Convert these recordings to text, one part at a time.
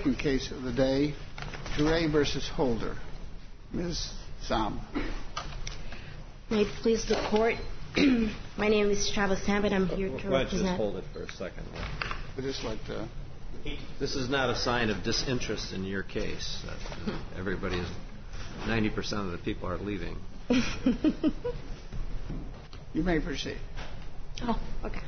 second case of the day, Toure versus Holder. Ms. Sam. May it please the Court, my name is Travis Sam, and I'm here to represent... Just hold it for a second. I just like to... This is not a sign of disinterest in your case. Everybody is... 90% of the people are leaving. You may proceed. Oh, okay.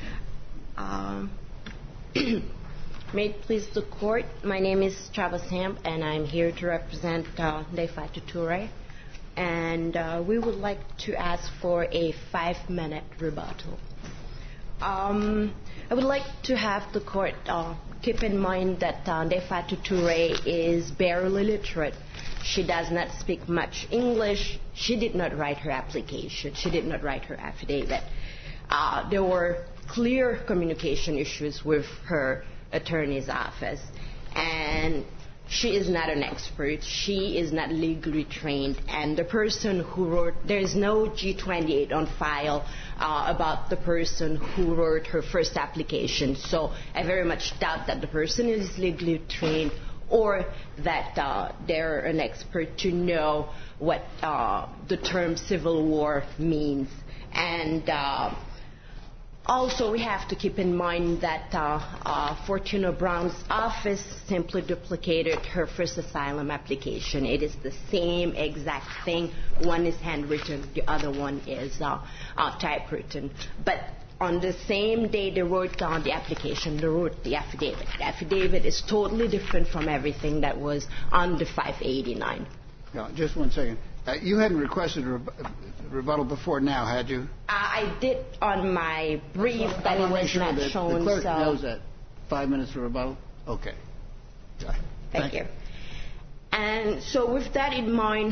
May it please the Court, my name is Travis Ham, and I'm here to represent Ndefatu Toure. And we would like to ask for a 5-minute rebuttal. I would like to have the Court keep in mind that Ndefatu Toure is barely literate. She does not speak much English. She did not write her application. She did not write her affidavit. There were clear communication issues with her attorney's office. And she is not an expert. She is not legally trained. And the person who wrote, there is no G-28 on file about the person who wrote her first application. So I very much doubt that the person is legally trained or that they're an expert to know what the term civil war means. And also, we have to keep in mind that Fortuna Brown's office simply duplicated her first asylum application. It is the same exact thing. One is handwritten, the other one is typewritten. But on the same day they wrote down the application, they wrote the affidavit. The affidavit is totally different from everything that was on the 589. Yeah, just 1 second. You hadn't requested a rebuttal before now, had you? I did on my brief, but it was not shown. The clerk knows that. 5 minutes for rebuttal? Okay. Thank you. And so with that in mind,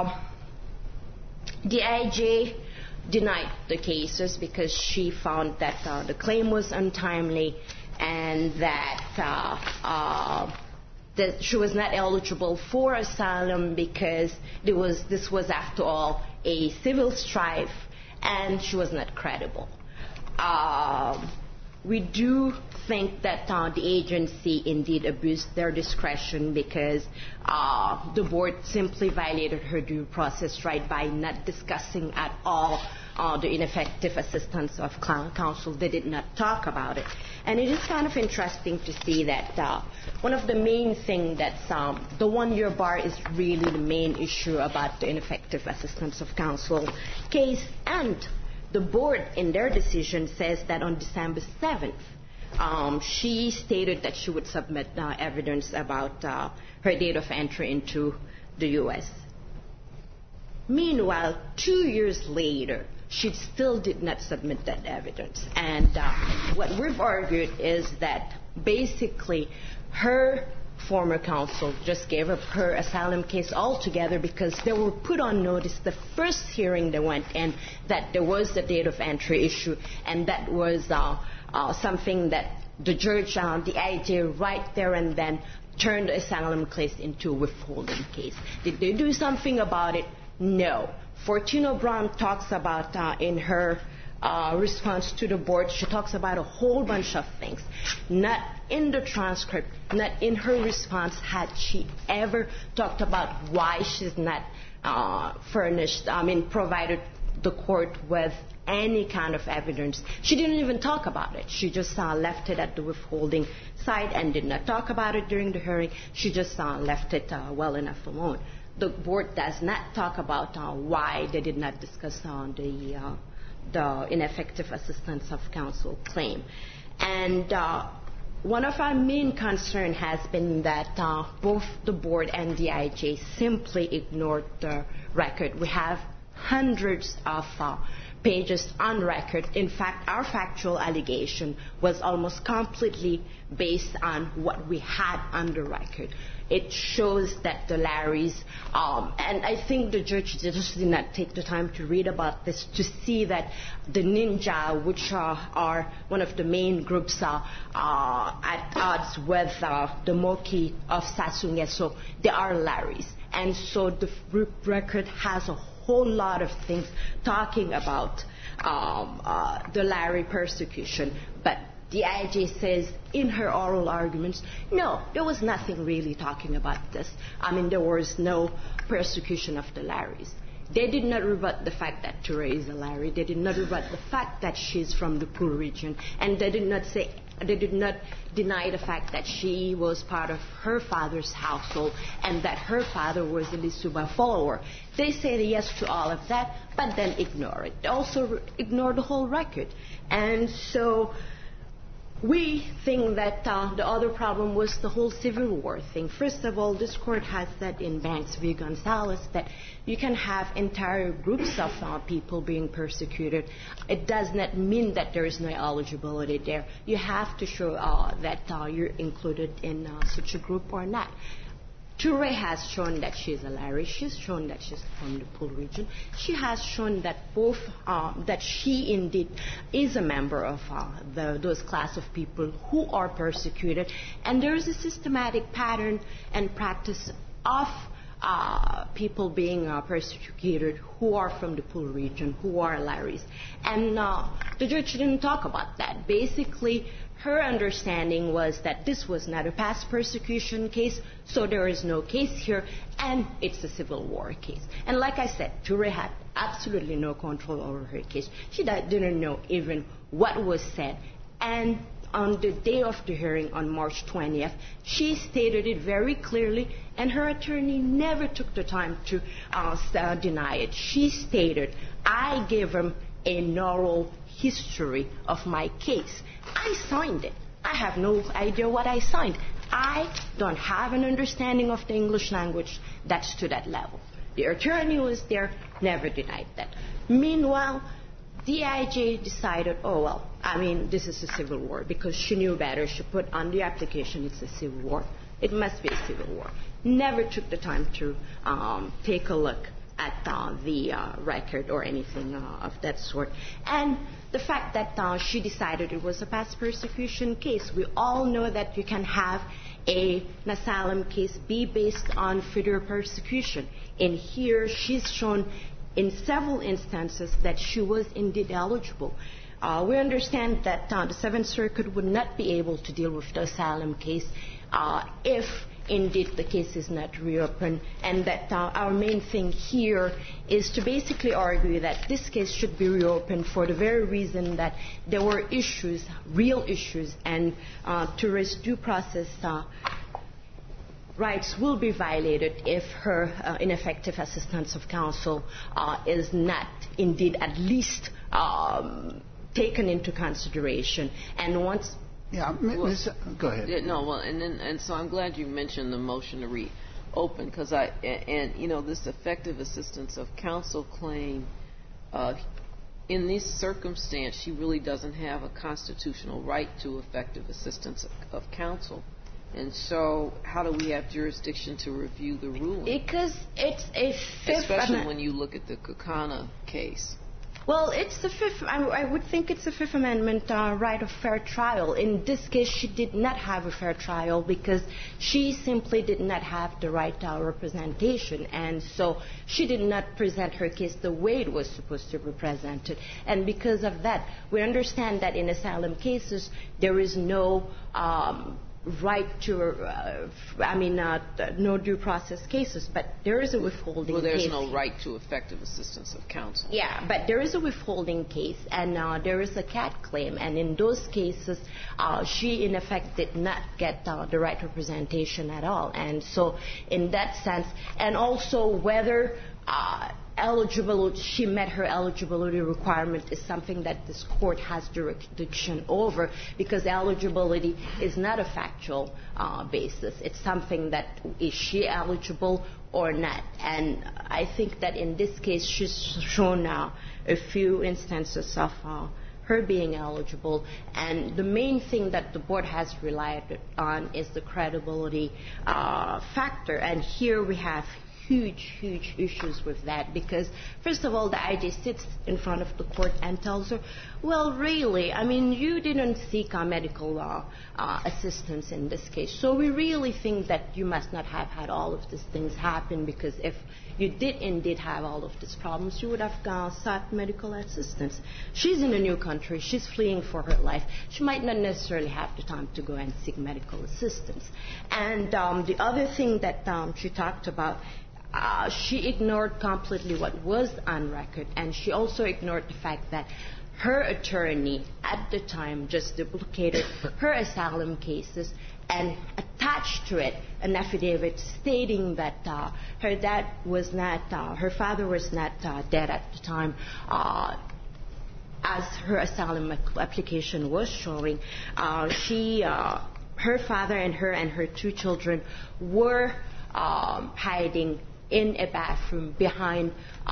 the IJ denied the cases because she found that the claim was untimely and that she was not eligible for asylum because this was, after all, a civil strife, and she was not credible. We do think that the agency indeed abused their discretion because the board simply violated her due process right by not discussing at all the ineffective assistance of counsel. They did not talk about it. And it is kind of interesting to see that one of the main things that the one-year bar is really the main issue about the ineffective assistance of counsel case. And the board, in their decision, says that on December 7th, she stated that she would submit evidence about her date of entry into the U.S. Meanwhile, 2 years later, she still did not submit that evidence. And what we've argued is that basically her former counsel just gave up her asylum case altogether because they were put on notice the first hearing they went in that there was the date of entry issue, and that was something that the judge, the IJ, right there and then turned the asylum case into a withholding case. Did they do something about it? No. Fortuna Brown talks about in her response to the board, she talks about a whole bunch of things. Not in the transcript, not in her response had she ever talked about why she's not provided the court with any kind of evidence. She didn't even talk about it. She just left it at the withholding side and did not talk about it during the hearing. She just left it well enough alone. The board does not talk about why they did not discuss the ineffective assistance of counsel claim. And one of our main concerns has been that both the board and the IJ simply ignored the record. We have hundreds of pages on record. In fact, our factual allegation was almost completely based on what we had on the record. It shows that the Larrys, and I think the judge just did not take the time to read about this to see that the Ninja, which are one of the main groups at odds with the Moki of Sasungeso, they are Larrys. And so the record has a whole lot of things talking about the Larry persecution, but the IJ says in her oral arguments, no, there was nothing really talking about this. I mean, there was no persecution of the Larrys. They did not rebut the fact that Toure is a Larry. They did not rebut the fact that she's from the Pool region. And they did not deny the fact that she was part of her father's household and that her father was a Lisuba follower. They say yes to all of that, but then ignore it. They also ignore the whole record. And so we think that the other problem was the whole Civil War thing. First of all, this court has said in Banks v. Gonzalez that you can have entire groups of people being persecuted. It does not mean that there is no eligibility there. You have to show that you're included in such a group or not. Toure has shown that she's a Larry. She's shown that she's from the Pool region. She has shown that that she indeed is a member of those class of people who are persecuted. And there is a systematic pattern and practice of people being persecuted who are from the Pool region, who are Larrys. And the judge didn't talk about that. Basically, her understanding was that this was not a past persecution case, so there is no case here, and it's a Civil War case. And like I said, Toure had absolutely no control over her case. She didn't know even what was said. And on the day of the hearing on March 20th, she stated it very clearly, and her attorney never took the time to deny it. She stated, I gave him a oral history of my case. I signed it. I have no idea what I signed. I don't have an understanding of the English language that's to that level. The attorney was there, never denied that. Meanwhile, DIJ decided, this is a civil war, because she knew better. She put on the application, it's a civil war. It must be a civil war. Never took the time to take a look at the record or anything of that sort. And the fact that she decided it was a past persecution case, we all know that you can have an asylum case be based on future persecution. And here she's shown in several instances that she was indeed eligible. We understand that the Seventh Circuit would not be able to deal with the asylum case if indeed the case is not reopened, and that our main thing here is to basically argue that this case should be reopened for the very reason that there were issues, real issues, and Toure's due process rights will be violated if her ineffective assistance of counsel is not indeed at least taken into consideration. And once go ahead. And so I'm glad you mentioned the motion to reopen, because this effective assistance of counsel claim, in this circumstance, she really doesn't have a constitutional right to effective assistance of counsel. And so how do we have jurisdiction to review the ruling? Because it's a fifth, especially when you look at the Kukana case. Well, it's the fifth. I would think it's the Fifth Amendment right of fair trial. In this case, she did not have a fair trial because she simply did not have the right representation, and so she did not present her case the way it was supposed to be presented. And because of that, we understand that in asylum cases there is no right to, no due process cases, but there is a withholding case. Well, there's no right to effective assistance of counsel. Yeah, but there is a withholding case, and there is a CAT claim, and in those cases, she in effect did not get the right representation at all. And so in that sense, and also whether she met her eligibility requirement is something that this court has jurisdiction over, because eligibility is not a factual basis. It's something that is she eligible or not. And I think that in this case she's shown now a few instances of her being eligible, and the main thing that the board has relied on is the credibility factor. And here we have huge issues with that, because first of all, the IJ sits in front of the court and tells her, well, really, I mean, you didn't seek medical assistance in this case, so we really think that you must not have had all of these things happen, because if you did indeed have all of these problems, you would have sought medical assistance. She's in a new country. She's fleeing for her life. She might not necessarily have the time to go and seek medical assistance. And the other thing that she talked about, she ignored completely what was on record, and she also ignored the fact that her attorney at the time just duplicated her asylum cases and attached to it an affidavit stating that her dad was not, her father was not dead at the time, as her asylum application was showing. Her father and her 2 children were hiding in a bathroom behind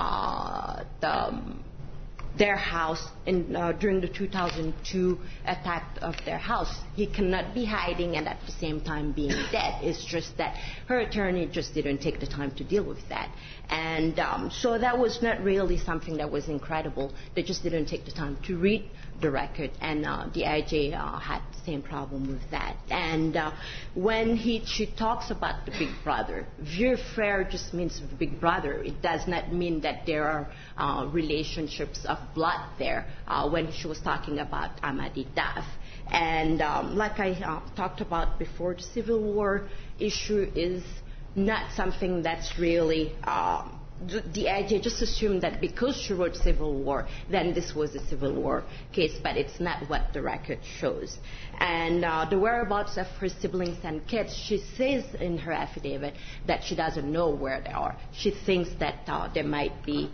their house during the 2002 attack of their house. He cannot be hiding and at the same time being dead. It's just that her attorney just didn't take the time to deal with that. And so that was not really something that was incredible. They just didn't take the time to read the record, and the IJ had the same problem with that. And when she talks about the big brother, vieux frère just means big brother. It does not mean that there are relationships of blood there when she was talking about Amady Daf. And like I talked about before, the Civil War issue is not something that's really the IJ just assumed that because she wrote Civil War, then this was a Civil War case, but it's not what the record shows. And the whereabouts of her siblings and kids, she says in her affidavit that she doesn't know where they are. She thinks that they might be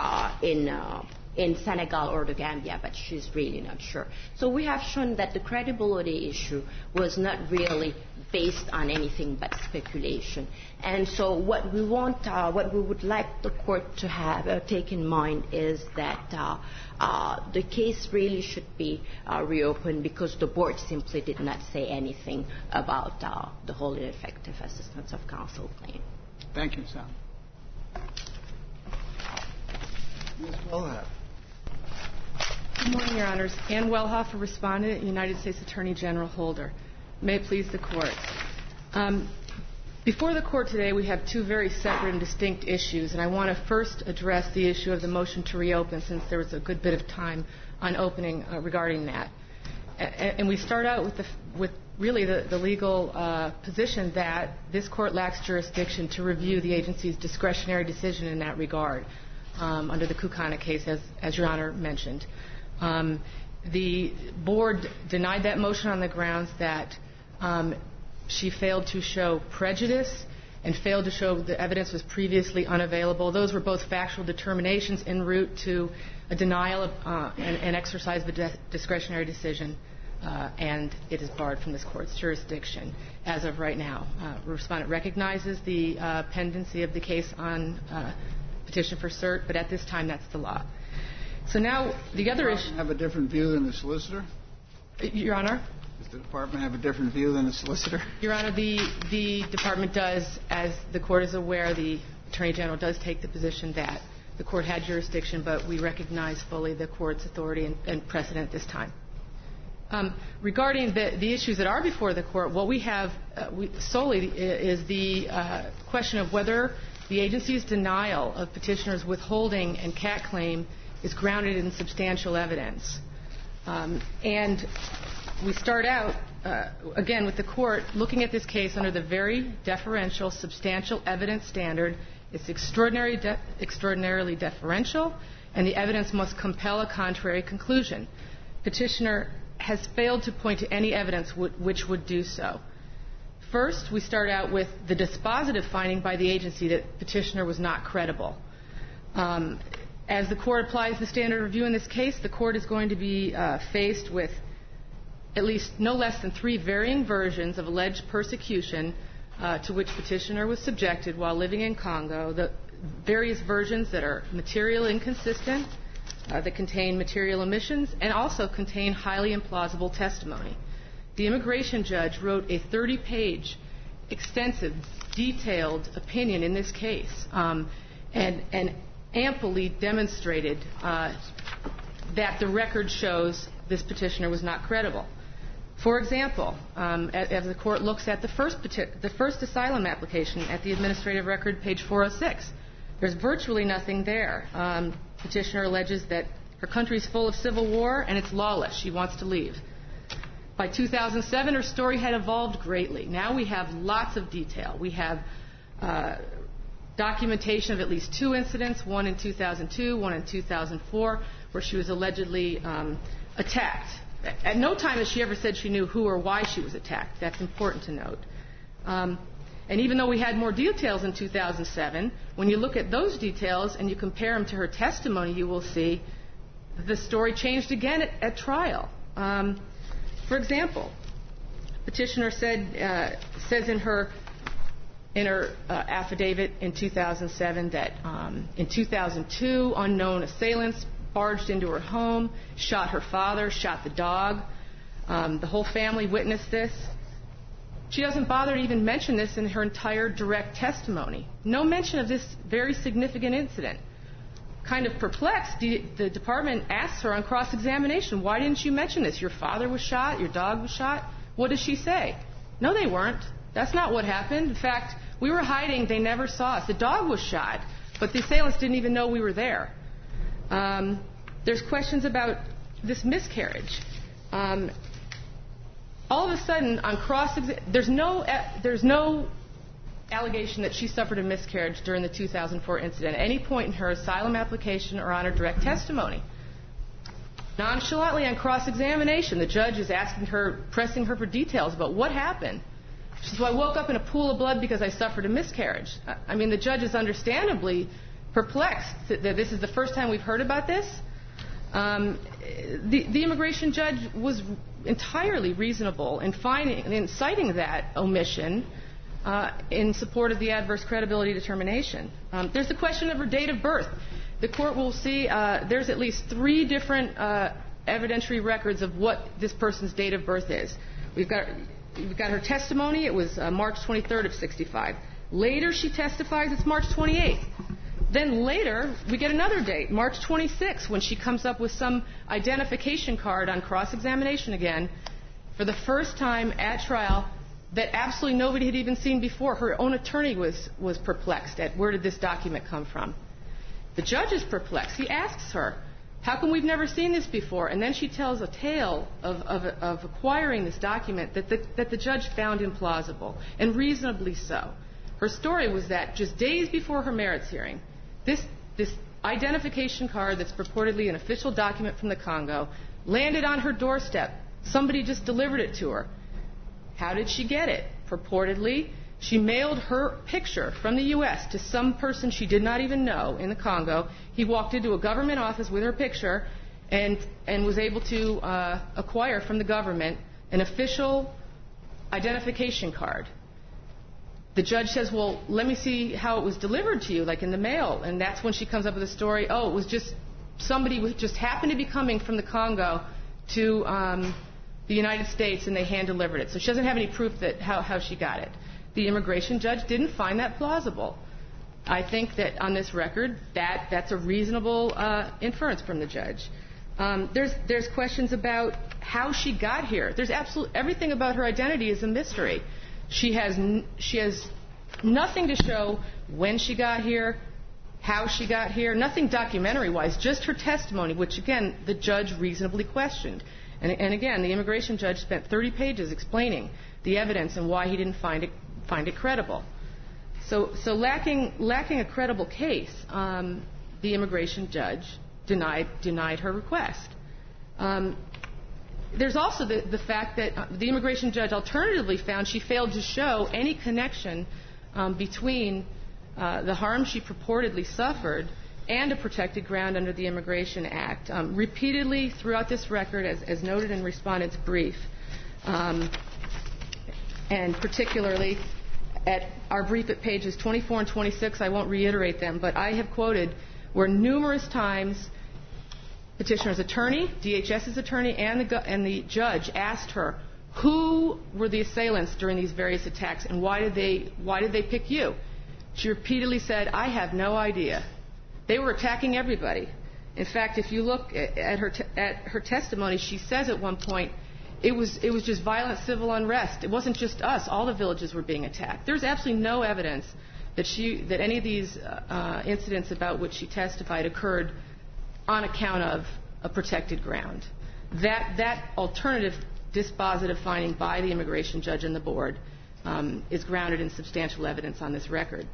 in Senegal or the Gambia, but she's really not sure. So we have shown that the credibility issue was not really based on anything but speculation. And so what we want, what we would like the court to have take in mind is that the case really should be reopened, because the board simply did not say anything about the whole ineffective assistance of counsel claim. Thank you, Sam. Ms. Wellhoff. Good morning, Your Honors. Ann Wellhoff, a respondent, United States Attorney General Holder. May it please the Court. Before the Court today, we have 2 very separate and distinct issues, and I want to first address the issue of the motion to reopen, since there was a good bit of time on opening regarding that. And we start out with really the legal position that this Court lacks jurisdiction to review the agency's discretionary decision in that regard under the Kukana case, as Your Honor mentioned. The board denied that motion on the grounds that she failed to show prejudice and failed to show the evidence was previously unavailable. Those were both factual determinations en route to a denial of an exercise of a discretionary decision, and it is barred from this Court's jurisdiction as of right now. The respondent recognizes the pendency of the case on petition for cert, but at this time that's the law. So now the other issue. Have a different view than the solicitor? Your Honor? Does the department have a different view than the solicitor? Your Honor, the department does, as the Court is aware, the Attorney General does take the position that the Court had jurisdiction, but we recognize fully the Court's authority and precedent at this time. Regarding the issues that are before the Court, what we have solely is the question of whether the agency's denial of petitioner's withholding and CAT claim is grounded in substantial evidence. And we start out, again, with the Court looking at this case under the very deferential substantial evidence standard. It's extraordinarily deferential, and the evidence must compel a contrary conclusion. Petitioner has failed to point to any evidence which would do so. First, we start out with the dispositive finding by the agency that petitioner was not credible. As the Court applies the standard review in this case, the Court is going to be faced with at least no less than 3 varying versions of alleged persecution to which petitioner was subjected while living in Congo, the various versions that are material inconsistent, that contain material omissions, and also contain highly implausible testimony. The immigration judge wrote a 30-page extensive detailed opinion in this case, and amply demonstrated that the record shows this petitioner was not credible. For example, as the court looks at the first asylum application at the administrative record, page 406, there's virtually nothing there. Petitioner alleges that her country is full of civil war and it's lawless. She wants to leave. By 2007, her story had evolved greatly. Now we have lots of detail. We have documentation of at least 2 incidents, one in 2002, one in 2004, where she was allegedly attacked. At no time has she ever said she knew who or why she was attacked. That's important to note. And even though we had more details in 2007, when you look at those details and you compare them to her testimony, you will see the story changed again at trial. For example, petitioner says in her affidavit in 2007 that in 2002, unknown assailants barged into her home, shot her father, shot the dog. The whole family witnessed this. She doesn't bother to even mention this in her entire direct testimony. No mention of this very significant incident. Kind of perplexed, the department asks her on cross-examination, why didn't you mention this? Your father was shot, your dog was shot. What does she say? No, they weren't. That's not what happened. In fact, we were hiding. They never saw us. The dog was shot, but the assailants didn't even know we were there. There's questions about this miscarriage. All of a sudden, on there's no allegation that she suffered a miscarriage during the 2004 incident at any point in her asylum application or on her direct testimony. Nonchalantly on cross-examination, the judge is pressing her for details about what happened. She says, well, I woke up in a pool of blood because I suffered a miscarriage. I mean, the judge is understandably perplexed that this is the first time we've heard about this. The immigration judge was entirely reasonable in citing that omission in support of the adverse credibility determination. There's the question of her date of birth. The court will see there's at least 3 different evidentiary records of what this person's date of birth is. We've got her testimony. It was March 23rd of 65. Later she testifies it's March 28th. Then later we get another date, March 26th, when she comes up with some identification card on cross-examination again for the first time at trial that absolutely nobody had even seen before. Her own attorney was perplexed at where did this document come from. The judge is perplexed. He asks her, how come we've never seen this before? And then she tells a tale of acquiring this document that the judge found implausible, and reasonably so. Her story was that just days before her merits hearing, this identification card that's purportedly an official document from the Congo landed on her doorstep. Somebody just delivered it to her. How did she get it? Purportedly, she mailed her picture from the U.S. to some person she did not even know in the Congo. He walked into a government office with her picture and was able to acquire from the government an official identification card. The judge says, well, let me see how it was delivered to you, like in the mail. And that's when she comes up with the story, it was just somebody who just happened to be coming from the Congo to the United States, and they hand-delivered it. So she doesn't have any proof that how she got it. The immigration judge didn't find that plausible. I think that on this record, that's a reasonable inference from the judge. There's questions about how she got here. There's everything about her identity is a mystery. She has nothing to show when she got here, how she got here, nothing documentary-wise, just her testimony, which, again, the judge reasonably questioned. And again, the immigration judge spent 30 pages explaining the evidence and why he didn't find it credible. So lacking a credible case, the immigration judge denied her request. There's also the fact that the immigration judge alternatively found she failed to show any connection between the harm she purportedly suffered and a protected ground under the Immigration Act. Repeatedly throughout this record, as noted in Respondent's brief, and particularly at our brief at pages 24 and 26, I won't reiterate them, but I have quoted where numerous times Petitioner's attorney, DHS's attorney, and the judge asked her, who were the assailants during these various attacks, and why did they pick you? She repeatedly said, I have no idea. They were attacking everybody. In fact, if you look at her testimony, she says at one point, it was just violent civil unrest. It wasn't just us. All the villages were being attacked. There's absolutely no evidence that any of these incidents about which she testified occurred on account of a protected ground. That alternative dispositive finding by the immigration judge and the board is grounded in substantial evidence on this record.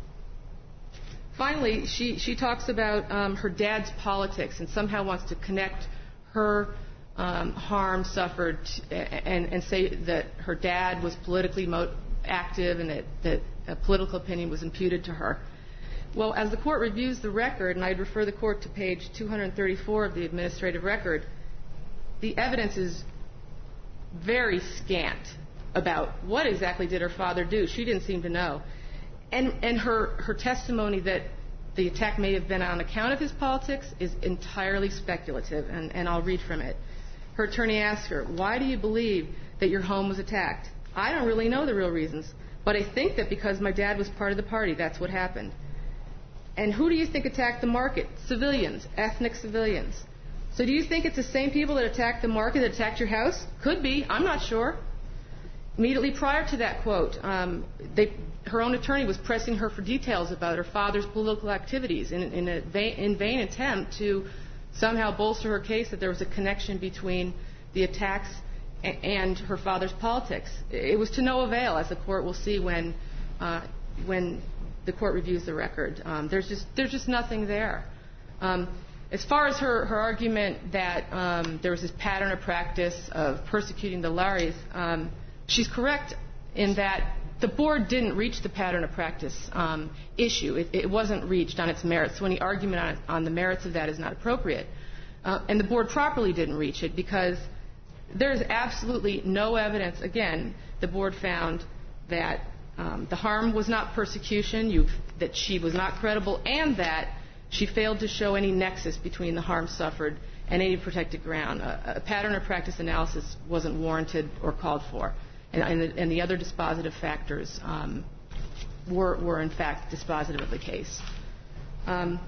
Finally, she talks about her dad's politics and somehow wants to connect her harm suffered and say that her dad was politically active and that a political opinion was imputed to her. Well, as the court reviews the record, and I'd refer the court to page 234 of the administrative record, the evidence is very scant about what exactly did her father do. She didn't seem to know. And her testimony that the attack may have been on account of his politics is entirely speculative, and I'll read from it. Her attorney asked her, why do you believe that your home was attacked? I don't really know the real reasons, but I think that because my dad was part of the party, that's what happened. And who do you think attacked the market? Civilians, ethnic civilians. So do you think it's the same people that attacked the market that attacked your house? Could be. I'm not sure. Immediately prior to that quote, her own attorney was pressing her for details about her father's political activities in a vain attempt to somehow bolster her case that there was a connection between the attacks and her father's politics. It was to no avail, as the court will see when the court reviews the record. There's just nothing there. As far as her argument that there was this pattern or practice of persecuting the Laris, she's correct in that the board didn't reach the pattern of practice issue. It wasn't reached on its merits, so any argument on the merits of that is not appropriate. And the board properly didn't reach it because there's absolutely no evidence. Again, the board found that the harm was not persecution, that she was not credible, and that she failed to show any nexus between the harm suffered and any protected ground. A pattern or practice analysis wasn't warranted or called for. And the other dispositive factors were in fact dispositive of the case. And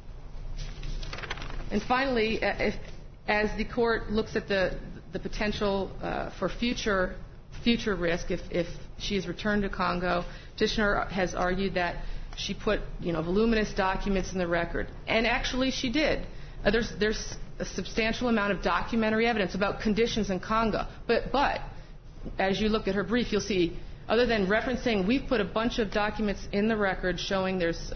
finally, as the court looks at the potential for future risk, if she is returned to Congo, petitioner has argued that she put voluminous documents in the record, and actually she did. There's a substantial amount of documentary evidence about conditions in Congo, but as you look at her brief, you'll see, other than referencing, we've put a bunch of documents in the record showing there's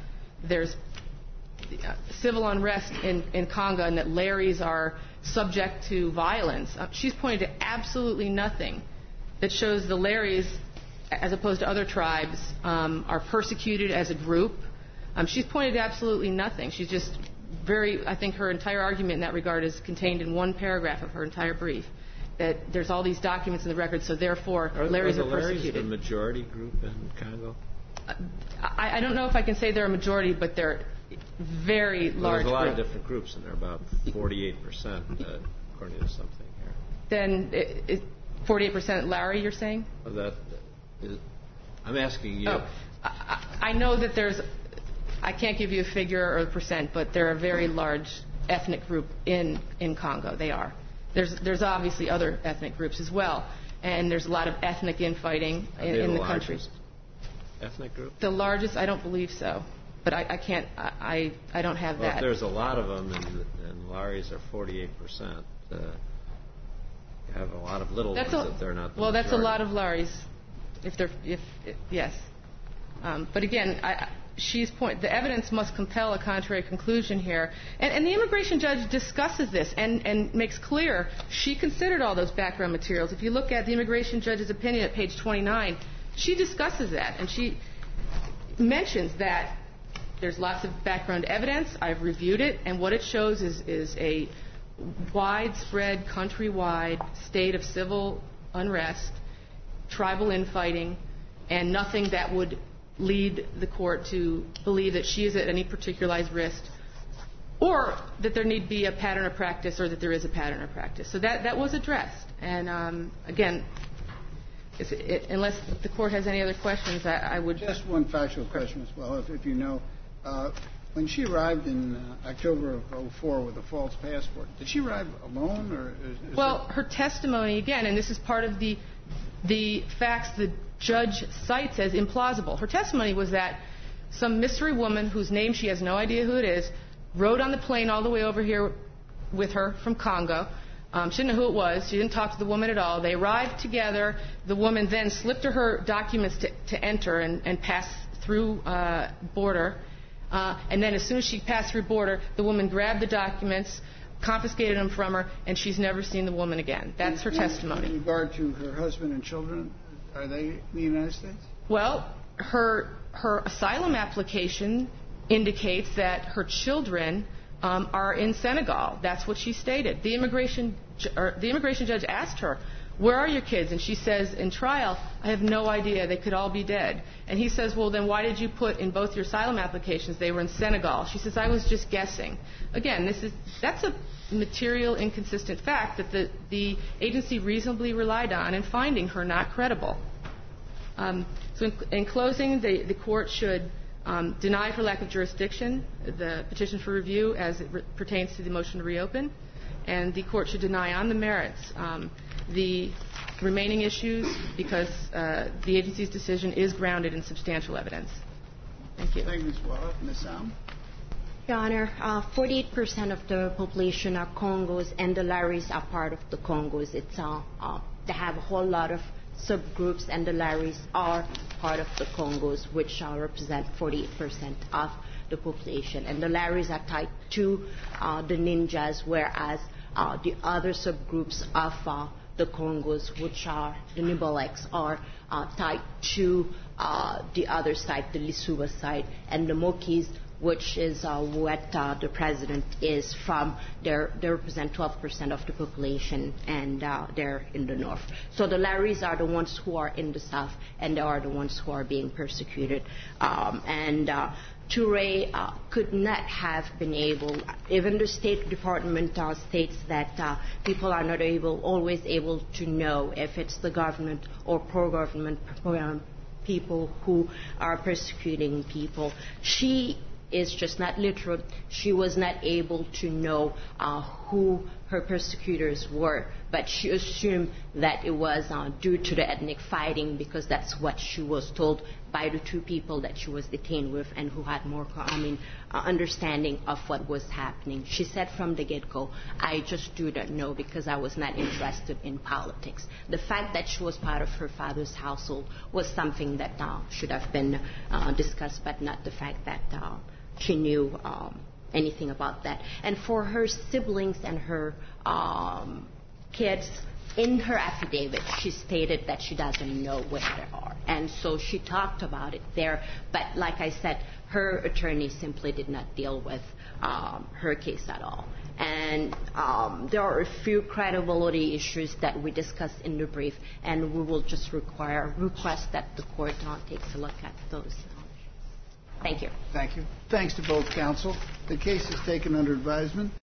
civil unrest in Congo and that Laris are subject to violence. She's pointed to absolutely nothing that shows the Laris, as opposed to other tribes, are persecuted as a group. She's pointed to absolutely nothing. She's just I think her entire argument in that regard is contained in one paragraph of her entire brief, that there's all these documents in the record, so therefore Laris are persecuted. Are the Laris the majority group in Congo? I don't know if I can say they're a majority, but they're very large. There's a lot of different groups, and they're about 48%, according to something here. Then 48% Lari, you're saying? I'm asking you. Oh, I know that I can't give you a figure or a percent, but they're a very large ethnic group in Congo. They are. There's obviously other ethnic groups as well, and there's a lot of ethnic infighting in the country. Ethnic group? The largest, I don't believe so, but I can't. I don't have that. If there's a lot of them, and Laris are 48%. You have a lot of little ones if they're not the majority. That's a lot of Laris. Yes. But again, the evidence must compel a contrary conclusion here. And the immigration judge discusses this and makes clear she considered all those background materials. If you look at the immigration judge's opinion at page 29, she discusses that. And she mentions that there's lots of background evidence. I've reviewed it. And what it shows is a widespread, countrywide state of civil unrest, tribal infighting, and nothing that would lead the court to believe that she is at any particularized risk or that there need be a pattern of practice, or that there is a pattern of practice. So that was addressed. And again, unless the court has any other questions, I would... Just one factual question as well, if you know. When she arrived in October of 2004 with a false passport, did she arrive alone? Or well, her testimony, again, and this is part of the facts the judge cites as implausible. Her testimony was that some mystery woman whose name she has no idea who it is rode on the plane all the way over here with her from Congo. She didn't know who it was. She didn't talk to the woman at all. They arrived together. The woman then slipped her documents to enter and pass through border. And then as soon as she passed through border, the woman grabbed the documents, confiscated them from her, and she's never seen the woman again. That's her testimony. In regard to her husband and children, are they in the United States? Well, her asylum application indicates that her children are in Senegal. That's what she stated. The immigration judge asked her, "Where are your kids?" And she says, in trial, "I have no idea. They could all be dead." And he says, "Well, then why did you put in both your asylum applications they were in Senegal?" She says, "I was just guessing." Again, that's a material inconsistent fact that the agency reasonably relied on in finding her not credible. So in closing, the court should deny for lack of jurisdiction the petition for review as it pertains to the motion to reopen, and the court should deny on the merits the remaining issues because the agency's decision is grounded in substantial evidence. Thank you. Thank you, Ms. Waller. Ms. Sam? Your Honor, 48% of the population are Congos, and the Laris are part of the Congos. They have a whole lot of subgroups, and the Laris are part of the Congos, which represent 48% of the population. And the Laris are tied to the Ninjas, whereas the other subgroups of the Congos, which are the Nibaleks, are tied to the other side, the Lisuba side, and the Mokis, which is what the president is from. They represent 12% of the population, and they're in the north. So the Laris are the ones who are in the south, and they are the ones who are being persecuted. Touré could not have been able, even the State Department states that people are not always able to know if it's the government or pro-government people who are persecuting people. She is just not literate. She was not able to know who her persecutors were, but she assumed that it was due to the ethnic fighting because that's what she was told by the two people that she was detained with and who had more understanding of what was happening. She said from the get-go, "I just do not know because I was not interested in politics." The fact that she was part of her father's household was something that should have been discussed, but not the fact that she knew anything about that. And for her siblings and her kids, in her affidavit, she stated that she doesn't know where they are. And so she talked about it there. But like I said, her attorney simply did not deal with her case at all. And there are a few credibility issues that we discussed in the brief, and we will just request that the court takes a look at those. Thank you. Thank you. Thanks to both counsel. The case is taken under advisement.